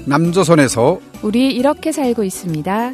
남조선에서 우리 이렇게 살고 있습니다.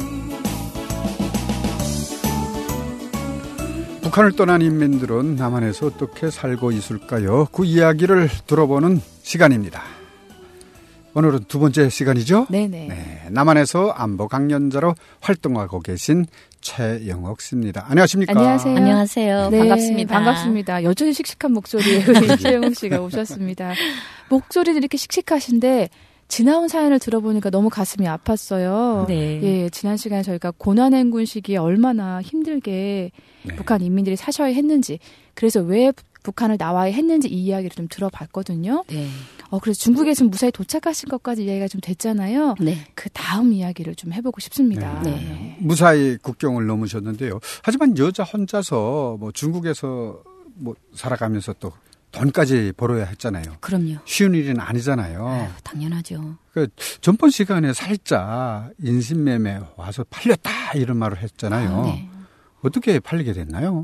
북한을 떠난 인민들은 남한에서 어떻게 살고 있을까요? 그 이야기를 들어보는 시간입니다. 오늘은 두 번째 시간이죠? 네네. 네, 남한에서 안보 강연자로 활동하고 계신 최영옥 씨입니다. 안녕하십니까? 안녕하세요. 안녕하세요. 네, 반갑습니다. 반갑습니다. 여전히 씩씩한 목소리의 우리 최영옥 씨가 오셨습니다. 목소리는 이렇게 씩씩하신데 지나온 사연을 들어보니까 너무 가슴이 아팠어요. 네. 예, 지난 시간에 저희가 고난행군 시기에 얼마나 힘들게 네. 북한 인민들이 사셔야 했는지, 그래서 왜 북한을 나와야 했는지 이 이야기를 좀 들어봤거든요. 네. 그래서 중국에서 무사히 도착하신 것까지 이야기가 좀 됐잖아요. 네. 그 다음 이야기를 좀 해보고 싶습니다. 네. 네. 무사히 국경을 넘으셨는데요. 하지만 여자 혼자서 뭐 중국에서 뭐 살아가면서 또 돈까지 벌어야 했잖아요. 그럼요. 쉬운 일은 아니잖아요. 아유, 당연하죠. 그 전번 시간에 살짝 인신매매 와서 팔렸다 이런 말을 했잖아요. 네. 어떻게 팔리게 됐나요?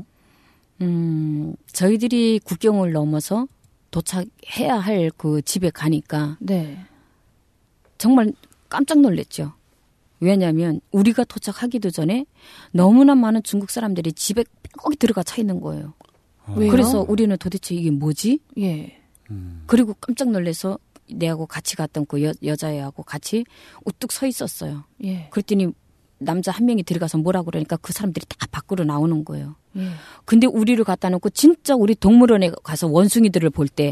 저희들이 국경을 넘어서 도착해야 할 그 집에 가니까 네. 정말 깜짝 놀랐죠. 왜냐하면 우리가 도착하기도 전에 너무나 많은 중국 사람들이 집에 빽빽이 들어가 차 있는 거예요. 왜요? 그래서 우리는 도대체 이게 뭐지? 예. 그리고 깜짝 놀라서 내하고 같이 갔던 그 여자애하고 같이 우뚝 서 있었어요. 예. 그랬더니 남자 한 명이 들어가서 뭐라고 그러니까 그 사람들이 다 밖으로 나오는 거예요. 예. 근데 우리를 갖다 놓고 진짜 우리 동물원에 가서 원숭이들을 볼 때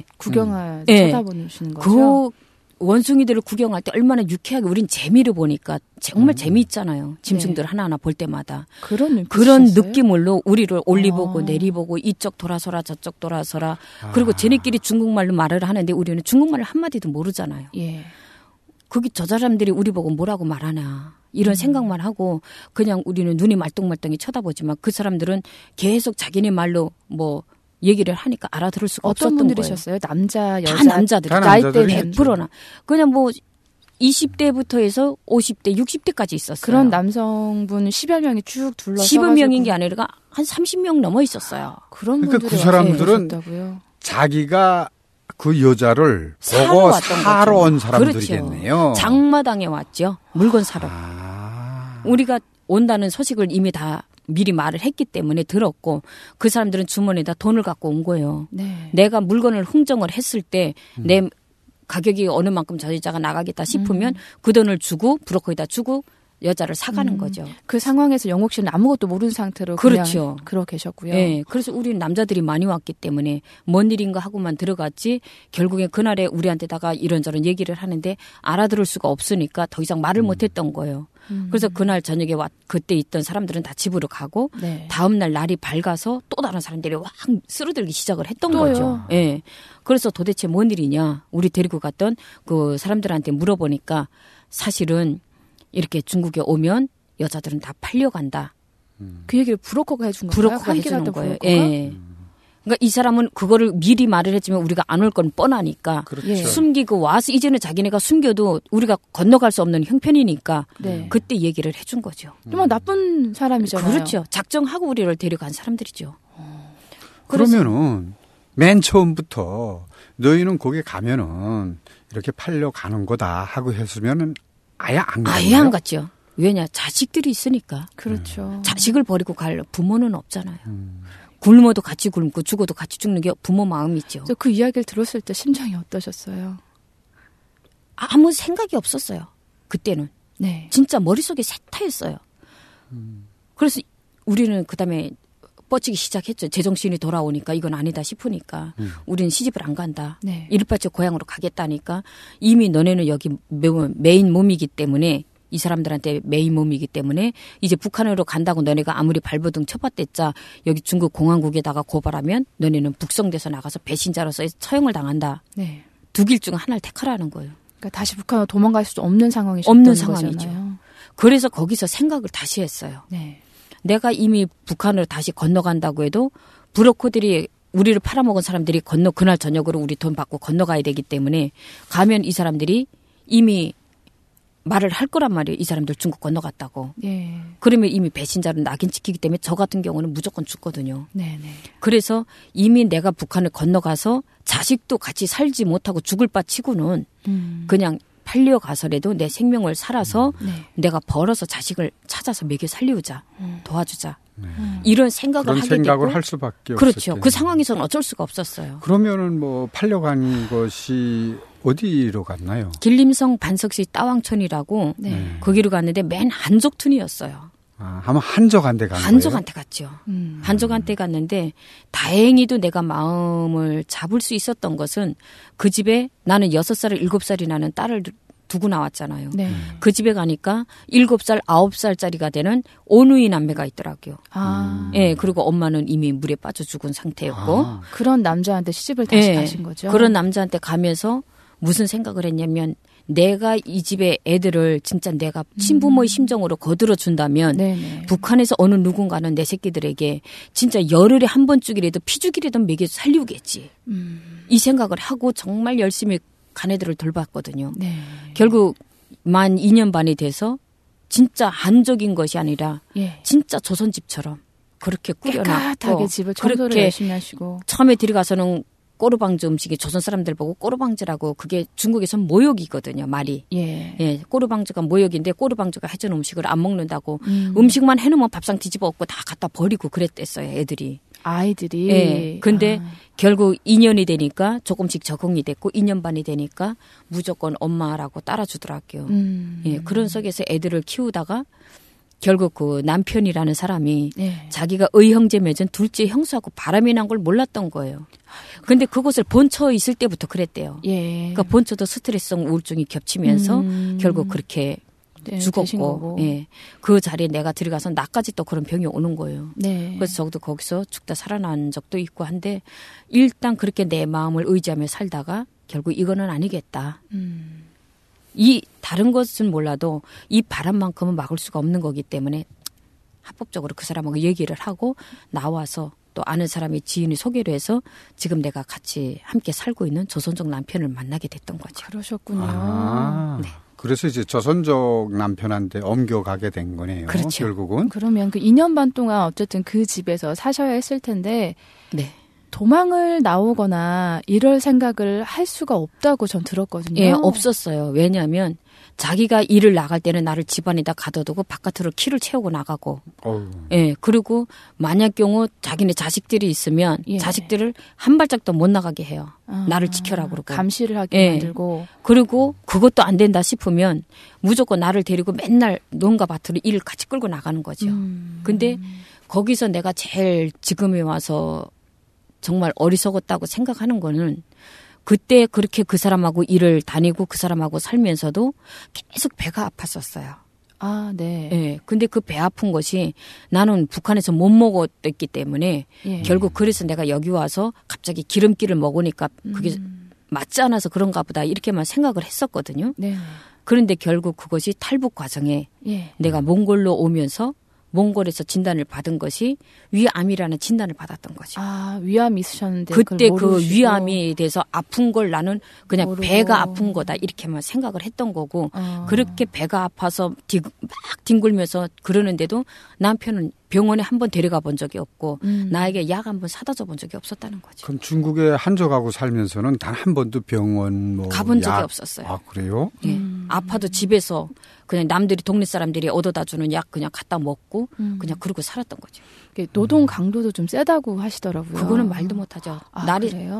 쳐다보시는 거죠? 그 원숭이들을 구경할 때 얼마나 유쾌하게 우린 재미를 보니까 정말 재미있잖아요. 짐승들 네. 하나하나 볼 때마다. 그런 느낌으로 우리를 올리보고 내리보고 이쪽 돌아서라 저쪽 돌아서라. 그리고 쟤네끼리 중국말로 말을 하는데 우리는 중국말을 한마디도 모르잖아요. 예. 거기 저 사람들이 우리 보고 뭐라고 말하나 이런 생각만 하고 그냥 우리는 눈이 말똥말똥이 쳐다보지만 그 사람들은 계속 자기네 말로 뭐 얘기를 하니까 알아들을 수가 어떤 없었던 분들이셨어요? 남자, 여자, 다 남자들. 나이대는 100%나. 그냥 뭐 20대부터 해서 50대, 60대까지 있었어요. 그런 남성분 10여 명이 쭉 둘러서 10여 명인 게 아니라 한 30명 넘어 있었어요. 그런 그러니까 분들이 그 사람들은 오셨다고요? 자기가 그 여자를 보고 사러 온 사람들이겠네요. 그렇죠. 장마당에 왔죠. 물건 사러. 우리가 온다는 소식을 이미 다 미리 말을 했기 때문에 들었고 그 사람들은 주머니에다 돈을 갖고 온 거예요. 네. 내가 물건을 흥정을 했을 때 내 가격이 어느 만큼 저 여자가 나가겠다 싶으면 그 돈을 주고 브로커에다 주고 여자를 사가는 거죠. 그 상황에서 영옥 씨는 아무것도 모르는 상태로 그렇죠. 그냥 그러고 계셨고요. 네, 그래서 우리는 남자들이 많이 왔기 때문에 뭔 일인가 하고만 들어갔지 결국에 그날에 우리한테다가 이런저런 얘기를 하는데 알아들을 수가 없으니까 더 이상 말을 못했던 거예요. 그래서 그날 저녁에 그때 있던 사람들은 다 집으로 가고 네. 다음날 날이 밝아서 또 다른 사람들이 확 쓰러들기 시작을 했던 또요? 거죠. 예. 그래서 도대체 뭔 일이냐 우리 데리고 갔던 그 사람들한테 물어보니까 사실은 이렇게 중국에 오면 여자들은 다 팔려간다. 그 얘기를 브로커가 해준 건가요? 브로커가 해주는 거예요. 예. 그러니까 이 사람은 그거를 미리 말을 했지만 우리가 안 올 건 뻔하니까 그렇죠. 숨기고 와서 이제는 자기네가 숨겨도 우리가 건너갈 수 없는 형편이니까 네. 그때 얘기를 해준 거죠. 정말 나쁜 사람이잖아요. 그렇죠. 작정하고 우리를 데려간 사람들이죠. 그러면은 맨 처음부터 너희는 거기 가면은 이렇게 팔려가는 거다 하고 했으면은 아예 안 가요. 아예 안 갔죠. 왜냐 자식들이 있으니까. 그렇죠. 자식을 버리고 갈 부모는 없잖아요. 굶어도 같이 굶고 죽어도 같이 죽는 게 부모 마음이죠. 그 이야기를 들었을 때 심정이 어떠셨어요? 아무 생각이 없었어요. 그때는. 네. 진짜 머릿속에 새타였어요. 그래서 우리는 그다음에 뻗치기 시작했죠. 제정신이 돌아오니까 이건 아니다 싶으니까 우리는 시집을 안 간다. 네. 이르빠져 고향으로 가겠다니까 이미 너네는 여기 메인 몸이기 때문에 이 사람들한테 메인 몸이기 때문에 이제 북한으로 간다고 너네가 아무리 발버둥 쳐봤댔자 여기 중국 공항국에다가 고발하면 너네는 북송돼서 나가서 배신자로서 처형을 당한다. 네. 두 길 중 하나를 택하라는 거예요. 그러니까 다시 북한으로 도망갈 수도 없는 상황이셨던 없는 거잖아요. 상황이죠. 그래서 거기서 생각을 다시 했어요. 네. 내가 이미 북한으로 다시 건너간다고 해도 브로커들이 우리를 팔아먹은 사람들이 그날 저녁으로 우리 돈 받고 건너가야 되기 때문에 가면 이 사람들이 이미 말을 할 거란 말이에요. 이 사람들 중국 건너갔다고. 네. 그러면 이미 배신자는 낙인 찍히기 때문에 저 같은 경우는 무조건 죽거든요. 네, 네. 그래서 이미 내가 북한을 건너가서 자식도 같이 살지 못하고 죽을 바 치고는 그냥 살려가서라도 내 생명을 살아서 네. 내가 벌어서 자식을 찾아서 먹여 살리우자. 도와주자. 이런 생각을 그런 하게 생각을 됐고 할 수밖에 그렇죠. 없었겠네요. 그 상황에서는 어쩔 수가 없었어요. 그러면은 뭐 팔려간 것이 어디로 갔나요? 길림성 반석시 따왕촌이라고 네. 거기로 갔는데 맨 한족촌이었어요. 아, 한번 한적한테 간 거예요? 한족한테 갔죠. 한족한테 갔는데 다행히도 내가 마음을 잡을 수 있었던 것은 그 집에 나는 6살, 7살이 나는 딸을 두고 나왔잖아요. 네. 그 집에 가니까 7살, 9살짜리가 되는 오누이 남매가 있더라고요. 아. 예, 그리고 엄마는 이미 물에 빠져 죽은 상태였고. 아, 그런 남자한테 시집을 다시 예, 가신 거죠. 그런 남자한테 가면서 무슨 생각을 했냐면 내가 이 집의 애들을 진짜 내가 친부모의 심정으로 거들어 준다면 네네. 북한에서 어느 누군가는 내 새끼들에게 진짜 열흘에 한 번씩이라도 피죽이라도 먹여 살리우겠지. 이 생각을 하고 정말 열심히 간 애들을 돌봤거든요. 네. 결국 만 2년 반이 돼서 진짜 한족인 것이 아니라 예. 진짜 조선집처럼 그렇게 깨끗하게 꾸려놨고 집을 청소를 그렇게 열심히 하시고. 처음에 들어가서는 꼬르방즈 음식이 조선 사람들 보고 꼬르방즈라고 그게 중국에선 모욕이거든요. 말이. 예. 예, 꼬르방즈가 모욕인데 꼬르방즈가 해준 음식을 안 먹는다고 음식만 해놓으면 밥상 뒤집어 엎고 다 갖다 버리고 그랬댔어요. 애들이. 아이들이. 예. 근데 결국 2년이 되니까 조금씩 적응이 됐고 2년 반이 되니까 무조건 엄마라고 따라주더라고요. 예, 그런 속에서 애들을 키우다가 결국 그 남편이라는 사람이 예. 자기가 의형제 맺은 둘째 형수하고 바람이 난 걸 몰랐던 거예요. 근데 그것을 본처 있을 때부터 그랬대요. 예. 그러니까 본처도 스트레스성 우울증이 겹치면서 결국 그렇게 네, 되신 거고. 죽었고, 예, 그 자리에 내가 들어가서 나까지 또 그런 병이 오는 거예요. 네. 그래서 저도 거기서 죽다 살아난 적도 있고 한데 일단 그렇게 내 마음을 의지하며 살다가 결국 이거는 아니겠다. 이 다른 것은 몰라도 이 바람만큼은 막을 수가 없는 거기 때문에 합법적으로 그 사람하고 얘기를 하고 나와서 또 아는 사람이 지인이 소개를 해서 지금 내가 같이 함께 살고 있는 조선족 남편을 만나게 됐던 거죠. 그러셨군요. 아, 네. 그래서 이제 조선족 남편한테 옮겨가게 된 거네요. 그렇죠. 결국은. 그러면 그 2년 반 동안 어쨌든 그 집에서 사셔야 했을 텐데 네. 도망을 나오거나 이럴 생각을 할 수가 없다고 전 들었거든요. 예, 없었어요. 왜냐하면 자기가 일을 나갈 때는 나를 집안에다 가둬두고 바깥으로 키를 채우고 나가고, 어휴. 예, 그리고 만약 경우 자기네 자식들이 있으면 예. 자식들을 한 발짝도 못 나가게 해요. 나를 지켜라 그러고. 감시를 하게 예. 만들고. 그리고 그것도 안 된다 싶으면 무조건 나를 데리고 맨날 농가 밭으로 일을 같이 끌고 나가는 거죠. 근데 거기서 내가 제일 지금에 와서 정말 어리석었다고 생각하는 거는 그때 그렇게 그 사람하고 일을 다니고 그 사람하고 살면서도 계속 배가 아팠었어요. 아, 네. 예. 근데 그 배 아픈 것이 나는 북한에서 못 먹었기 때문에 예. 결국 그래서 내가 여기 와서 갑자기 기름기를 먹으니까 그게 맞지 않아서 그런가 보다 이렇게만 생각을 했었거든요. 네. 그런데 결국 그것이 탈북 과정에 예. 내가 몽골로 오면서 몽골에서 진단을 받은 것이 위암이라는 진단을 받았던 거죠. 아, 위암이 있으셨는데 그때 그걸 그 모르시고. 위암에 대해서 아픈 걸 나는 그냥 모르고. 배가 아픈 거다 이렇게만 생각을 했던 거고 어. 그렇게 배가 아파서 막 뒹굴면서 그러는데도 남편은 병원에 한 번 데려가 본 적이 없고 나에게 약 한 번 사다 줘 본 적이 없었다는 거죠. 그럼 중국에 한적하고 살면서는 단 한 번도 병원 뭐 가본 적이 약. 없었어요. 아, 그래요? 예. 아파도 집에서 그냥 남들이 동네 사람들이 얻어다 주는 약 그냥 갖다 먹고 그냥 그러고 살았던 거죠. 노동 강도도 좀 세다고 하시더라고요. 그거는 말도 못하죠. 아, 날이 그래요?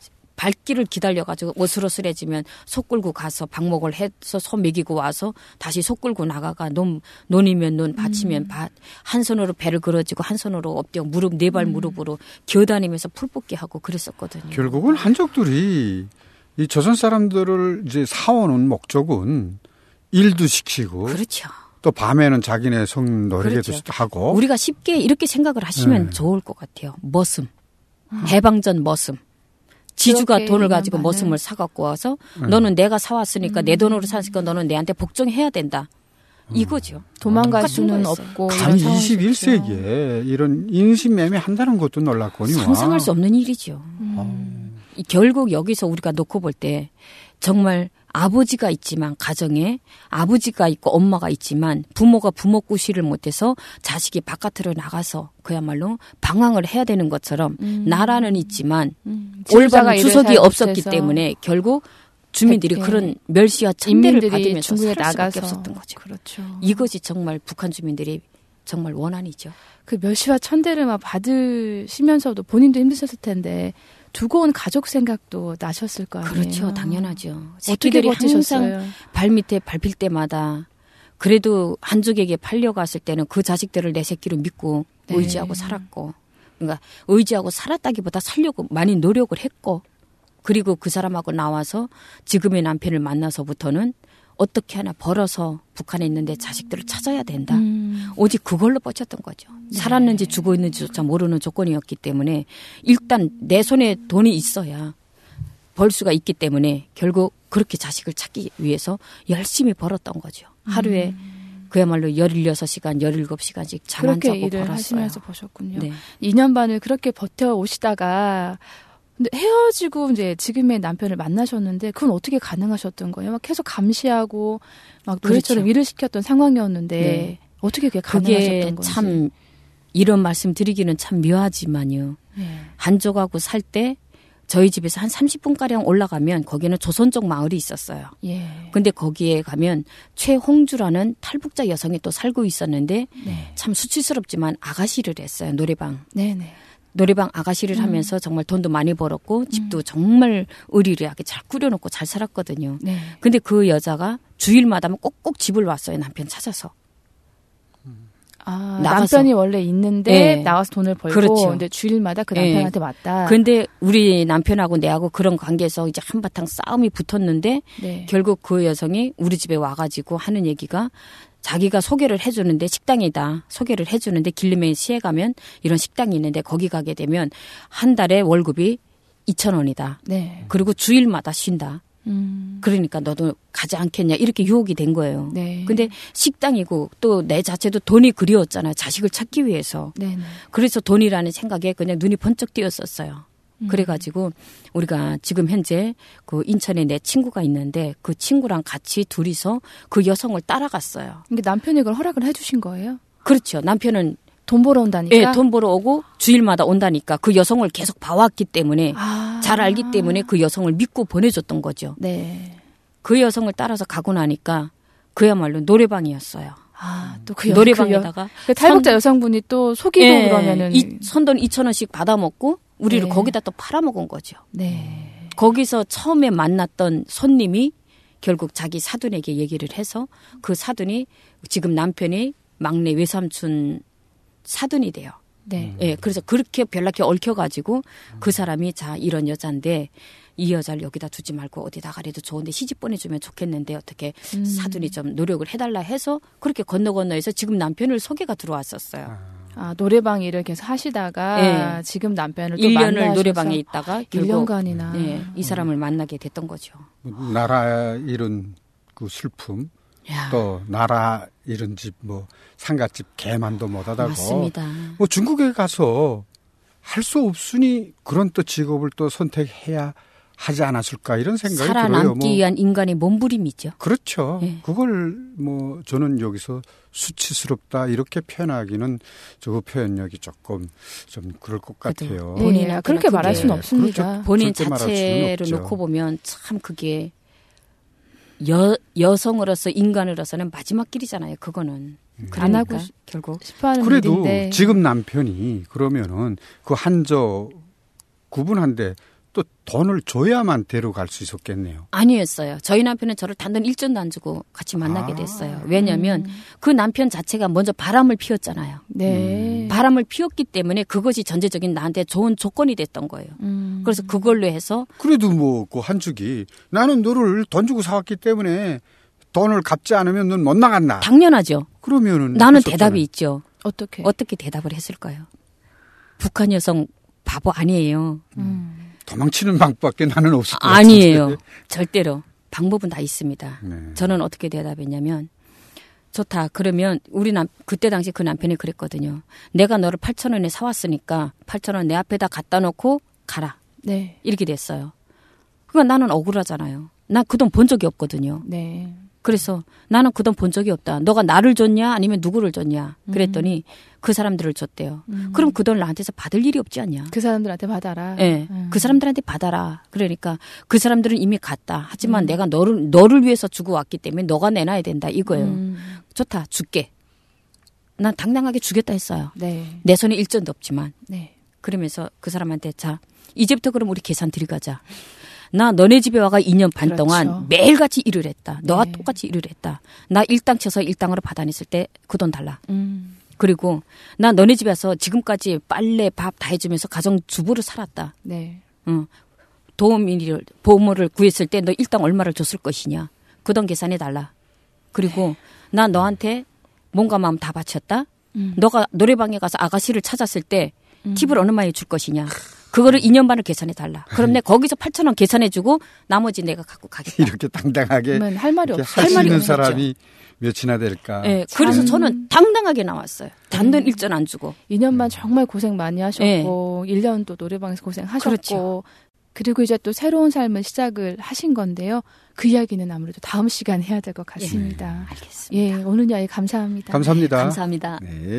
발길을 기다려가지고 어스러스레지면 소 끌고 가서 방목을 해서 소 먹이고 와서 다시 소 끌고 나가가 논이면 논, 밭이면 밭. 한 손으로 배를 걸어지고 한 손으로 엎드려 무릎, 네 발 무릎으로 기어다니면서 풀 뽑기 하고 그랬었거든요. 결국은 한족들이 이 조선 사람들을 이제 사오는 목적은 일도 시키고 그렇죠. 또 밤에는 자기네 성 노래도 그렇죠. 하고 우리가 쉽게 이렇게 생각을 하시면 좋을 것 같아요. 머슴. 해방전 머슴. 지주가 그렇게 돈을 가지고 인간만을- 머슴을 사갖고 와서 너는 내가 사왔으니까 내 돈으로 샀으니까 너는 내한테 복종해야 된다. 이거죠. 도망갈 똑같은 수는 거였어요. 없고 감히 이런 상황이겠죠. 21세기에 이런 인신매매 한다는 것도 놀랍거니와. 상상할 수 없는 일이죠. 이 결국 여기서 우리가 놓고 볼 때 정말 아버지가 있지만 가정에 아버지가 있고 엄마가 있지만 부모가 부모 꾸시를 못해서 자식이 바깥으로 나가서 그야말로 방황을 해야 되는 것처럼 나라는 있지만 지도자가 올바른 일을 주석이 잘 없었기 못해서. 때문에 결국 주민들이 그런 멸시와 천대를 받으면서 중국에 살 수밖에 나가서 없었던 거죠. 그렇죠. 이것이 정말 북한 주민들이 정말 원한이죠. 그 멸시와 천대를 막 받으시면서도 본인도 힘드셨을 텐데 두고 온 가족 생각도 나셨을 거 아니에요. 그렇죠. 당연하죠. 어떻게 새끼들이 버티셨어요? 항상 발밑에 밟힐 때마다 그래도 한족에게 팔려갔을 때는 그 자식들을 내 새끼로 믿고 네. 의지하고 살았고, 그러니까 의지하고 살았다기보다 살려고 많이 노력을 했고, 그리고 그 사람하고 나와서 지금의 남편을 만나서부터는 어떻게 하나 벌어서 북한에 있는데 자식들을 찾아야 된다. 오직 그걸로 뻗쳤던 거죠. 네. 살았는지 죽어 있는지조차 모르는 조건이었기 때문에 일단 내 손에 돈이 있어야 벌 수가 있기 때문에 결국 그렇게 자식을 찾기 위해서 열심히 벌었던 거죠. 하루에 그야말로 16시간, 17시간씩 잠 안 자고 그렇게 일을 벌었어요. 하시면서 보셨군요. 네. 2년 반을 그렇게 버텨 오시다가 근데 헤어지고 이제 지금의 남편을 만나셨는데 그건 어떻게 가능하셨던 거예요? 막 계속 감시하고 막 노래처럼 그렇죠. 일을 시켰던 상황이었는데 네. 어떻게 그게 그게 가능하셨던 건지. 참 이런 말씀 드리기는 참 묘하지만요. 네. 한족하고 살 때 저희 집에서 한 30분가량 올라가면 거기는 조선족 마을이 있었어요. 예. 근데 거기에 가면 최홍주라는 탈북자 여성이 또 살고 있었는데 네. 참 수치스럽지만 아가씨를 했어요. 노래방. 네네. 노래방 아가씨를 하면서 정말 돈도 많이 벌었고 집도 정말 의리하게 잘 꾸려놓고 잘 살았거든요. 네. 근데 그 여자가 주일마다면 꼭꼭 집을 왔어요. 남편 찾아서. 아, 나가서. 남편이 원래 있는데 네. 나와서 돈을 벌고 그렇죠. 근데 주일마다 그 네. 남편한테 왔다. 근데 우리 남편하고 내하고 그런 관계에서 이제 한바탕 싸움이 붙었는데 네. 결국 그 여성이 우리 집에 와가지고 하는 얘기가 자기가 소개를 해주는데 식당이다. 소개를 해주는데 길리메시에 가면 이런 식당이 있는데 거기 가게 되면 한 달에 월급이 2,000원이다. 네. 그리고 주일마다 쉰다. 그러니까 너도 가지 않겠냐 이렇게 유혹이 된 거예요. 네. 근데 식당이고 또 내 자체도 돈이 그리웠잖아요. 자식을 찾기 위해서. 네네. 그래서 돈이라는 생각에 그냥 눈이 번쩍 띄었었어요. 그래가지고 우리가 지금 현재 그 인천에 내 친구가 있는데 그 친구랑 같이 둘이서 그 여성을 따라갔어요. 이게 남편이 그걸 허락을 해주신 거예요? 그렇죠. 남편은 돈 벌어 온다니까? 예, 돈 벌어 오고 주일마다 온다니까 그 여성을 계속 봐왔기 때문에 아. 잘 알기 때문에 그 여성을 믿고 보내줬던 거죠. 네. 그 여성을 따라서 가고 나니까 그야말로 노래방이었어요. 아, 또 그 노래방에다가 그 탈북자 여성분이 또 속이고 예, 그러면은 선돈 2,000원씩 받아먹고 우리를 네. 거기다 또 팔아먹은 거죠. 네. 거기서 처음에 만났던 손님이 결국 자기 사돈에게 얘기를 해서 그 사돈이 지금 남편이 막내 외삼촌 사돈이 돼요. 네. 예, 그래서 그렇게 별나게 얽혀가지고 그 사람이 자 이런 여잔데 이 여자를 여기다 두지 말고 어디다 가래도 좋은데 시집 보내주면 좋겠는데 어떻게 사돈이 좀 노력을 해달라 해서 그렇게 건너해서 지금 남편을 소개가 들어왔었어요. 아, 노래방 일을 계속 하시다가 네. 지금 남편을 또 1년을 만나셔서 노래방에 있다가 결국 1년간이나 네, 이 사람을 만나게 됐던 거죠. 나라 잃은 그 슬픔, 야. 또 나라 잃은 집, 뭐 상갓집 개만도 못하다고. 맞습니다. 뭐 중국에 가서 할 수 없으니 그런 또 직업을 또 선택해야 하지 않았을까 이런 생각이 들어요. 살아남기 위한 인간의 몸부림이죠. 그렇죠. 네. 그걸 뭐 저는 여기서 수치스럽다 이렇게 표현하기는 저 표현력이 조금 좀 그럴 것 같아요. 네, 본인한테는 그렇게 말할 그게- 수는 없습니다. 그렇죠. 본인 절대 말할 수는 자체를 없죠. 놓고 보면 참 그게 여성으로서 인간으로서는 마지막 길이잖아요. 그거는. 안 하고 그러니까 결국 싶어하는 그래도 일인데 지금 남편이 그러면은 그 한저 구분한데 또 돈을 줘야만 데려갈 수 있었겠네요. 아니었어요. 저희 남편은 저를 단돈 1전도 안 주고 같이 만나게 됐어요. 왜냐하면 그 남편 자체가 먼저 바람을 피웠잖아요. 네. 바람을 피웠기 때문에 그것이 전제적인 나한테 좋은 조건이 됐던 거예요. 그래서 그걸로 해서 그래도 뭐 그 한죽이 나는 너를 돈 주고 사왔기 때문에 돈을 갚지 않으면 넌 못 나간다. 당연하죠. 그러면은 나는 했었잖아요. 대답이 있죠. 어떻게 대답을 했을까요? 북한 여성 바보 아니에요. 도망치는 방법밖에 나는 없을 것 같은데. 아니에요. 절대로. 방법은 다 있습니다. 네. 저는 어떻게 대답했냐면 좋다. 그러면 그때 당시 그 남편이 그랬거든요. 내가 너를 8,000원에 사왔으니까 8,000원 내 앞에다 갖다 놓고 가라. 네. 이렇게 됐어요. 그러니까 나는 억울하잖아요. 난 그 돈 본 적이 없거든요. 네. 그래서 나는 그 돈 본 적이 없다. 너가 나를 줬냐 아니면 누구를 줬냐. 그랬더니 그 사람들을 줬대요. 그럼 그 돈을 나한테서 받을 일이 없지 않냐. 그 사람들한테 받아라. 네, 그 사람들한테 받아라. 그러니까 그 사람들은 이미 갔다. 하지만 내가 너를 위해서 주고 왔기 때문에 너가 내놔야 된다 이거예요. 좋다. 줄게. 난 당당하게 주겠다 했어요. 네. 내 손에 일전도 없지만. 네. 그러면서 그 사람한테 자 이제부터 그럼 우리 계산 들어가자. 나 너네 집에 와가 2년 반 그렇죠. 동안 매일같이 일을 했다. 너와 네. 똑같이 일을 했다. 나 일당 쳐서 일당으로 받아냈을 때 그 돈 달라. 음. 그리고 나 너네 집에 와서 지금까지 빨래 밥 다 해주면서 가정주부로 살았다. 네. 보험료를 구했을 때 너 일당 얼마를 줬을 것이냐. 그 돈 계산해 달라. 그리고 나 너한테 몸과 마음 다 바쳤다. 너가 노래방에 가서 아가씨를 찾았을 때 팁을 얼마에 줄 것이냐. 그거를 2년 반을 계산해 달라. 그럼 내가 거기서 8,000원 계산해주고 나머지 내가 갖고 가겠다. 이렇게 당당하게 그러면 할 말이 없어. 할 수 있는 없죠. 사람이 몇이나 될까. 네, 그래서 저는 당당하게 나왔어요. 단돈 일전 안 주고. 2년만 정말 고생 많이 하셨고 1년 또 노래방에서 고생하셨고 그렇죠. 그리고 이제 또 새로운 삶을 시작을 하신 건데요. 그 이야기는 아무래도 다음 시간에 해야 될 것 같습니다. 알겠습니다. 예, 오늘 이야기 감사합니다. 감사합니다. 감사합니다. 네.